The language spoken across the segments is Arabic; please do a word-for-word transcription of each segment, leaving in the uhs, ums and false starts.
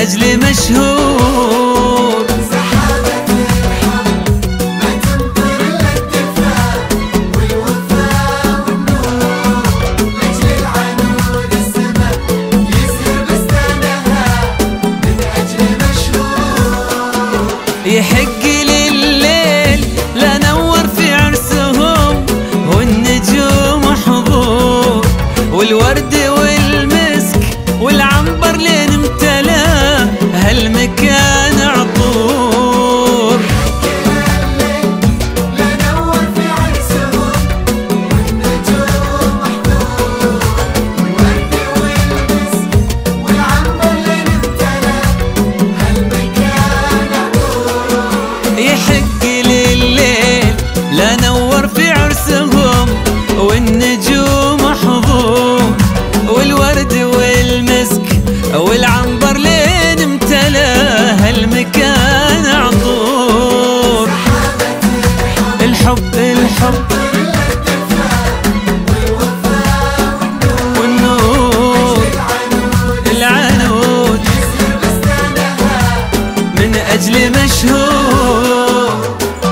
أجل مشهور. سحابة الحب ما تمطر إلا الدفاع والوفاء والنور، لأجل العنود السماء يزهر بستانها من أجل مشهور. يحق لليل لا نور في عرسهم والنجوم حضور، والورد والمسك والعنبر لين امتلاه هالمكان عطور. لا نور في عرسهم والنجوم محضور، والورد والمسك والعنبر لين امتلاه هالمكان عطور. يحق لليل لا نور في عرسهم والنجوم حضور، والورد والمسك والعنبر لين امتلاه المكان عطور. الحب الحب والنور العنود من أجل مشهور.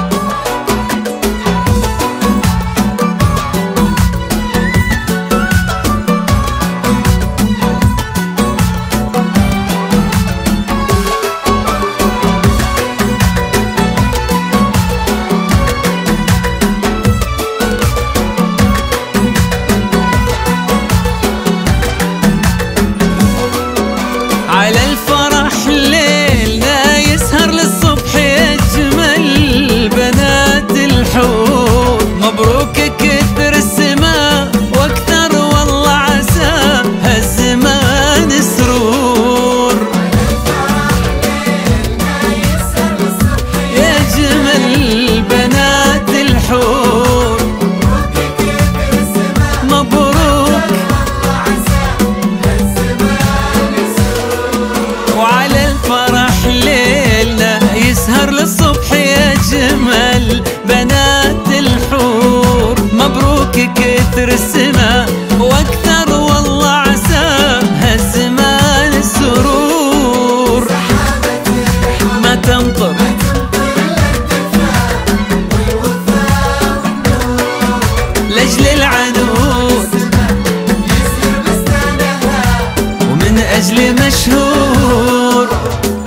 على الفرح ليلنا يسهر للصبح يجمل بنات الحور، مبروك كثر السماء واكثر والله عسى هالزمان سرور. يجمل بنات الحور مبروك، وعلى الفرح ليلنا يسهر للصبح يجمل بنات الحور، مبروك كثر السماء واكثر والله عسى هالزمان السرور. ما تمطر لأجل العنود ومن أجل مشهور.